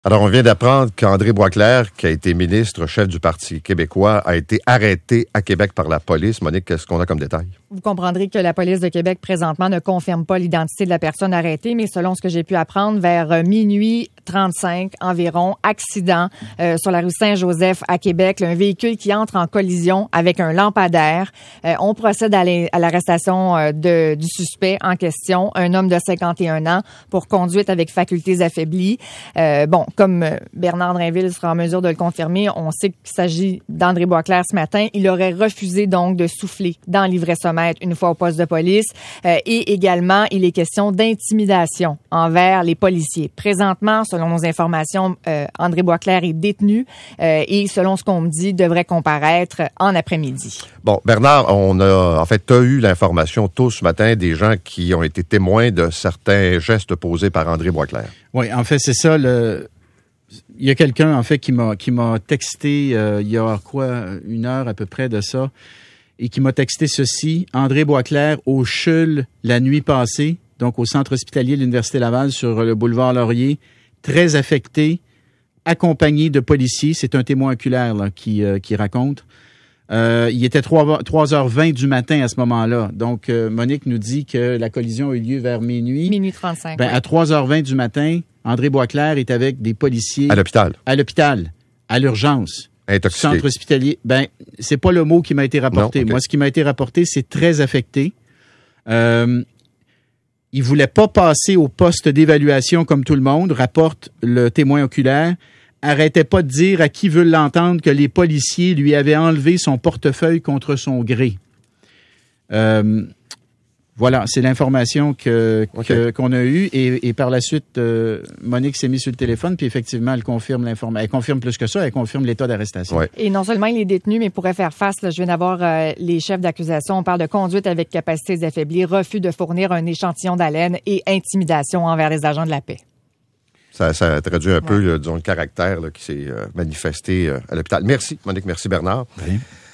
Alors, on vient d'apprendre qu'André Boisclair, qui a été ministre, chef du Parti québécois, a été arrêté à Québec par la police. Monique, qu'est-ce qu'on a comme détail? Vous comprendrez que la police de Québec, présentement, ne confirme pas l'identité de la personne arrêtée, mais selon ce que j'ai pu apprendre, vers minuit 35 environ, accident sur la rue Saint-Joseph à Québec, un véhicule qui entre en collision avec un lampadaire. On procède à l'arrestation du suspect en question, un homme de 51 ans, pour conduite avec facultés affaiblies. Comme Bernard Drainville sera en mesure de le confirmer, on sait qu'il s'agit d'André Boisclair ce matin. Il aurait refusé donc de souffler dans l'ivressomètre une fois au poste de police. Et également, il est question d'intimidation envers les policiers. Présentement, selon nos informations, André Boisclair est détenu et selon ce qu'on me dit, devrait comparaître en après-midi. Bon, Bernard, tu as eu l'information tôt ce matin des gens qui ont été témoins de certains gestes posés par André Boisclair. Oui, en fait, c'est ça. Il y a quelqu'un, en fait, qui m'a texté il y a une heure à peu près de ça, et qui m'a texté ceci. André Boisclair au CHUL la nuit passée, donc au centre hospitalier de l'Université Laval sur le boulevard Laurier, très affecté, accompagné de policiers. C'est un témoin oculaire là, qui raconte. Il était 3h20 du matin à ce moment-là. Donc, Monique nous dit que la collision a eu lieu vers minuit. Minuit 35. À 3h20 du matin, André Boisclair est avec des policiers. À l'hôpital. À l'urgence. Intoxiqué. Centre hospitalier. C'est pas le mot qui m'a été rapporté. Non, okay. Moi, ce qui m'a été rapporté, c'est très affecté. Il voulait pas passer au poste d'évaluation comme tout le monde, rapporte le témoin oculaire. Arrêtait pas de dire à qui veut l'entendre que les policiers lui avaient enlevé son portefeuille contre son gré. Voilà, c'est l'information qu'on a eue. Et par la suite, Monique s'est mise sur le téléphone, puis effectivement, elle confirme l'information. Elle confirme plus que ça, elle confirme l'état d'arrestation. Ouais. Et non seulement il est détenu, mais pourrait faire face, je viens d'avoir les chefs d'accusation, on parle de conduite avec capacités affaiblies, refus de fournir un échantillon d'haleine et intimidation envers les agents de la paix. Ça traduit un peu, disons, le caractère là, qui s'est manifesté à l'hôpital. Merci, Monique. Merci, Bernard. Oui.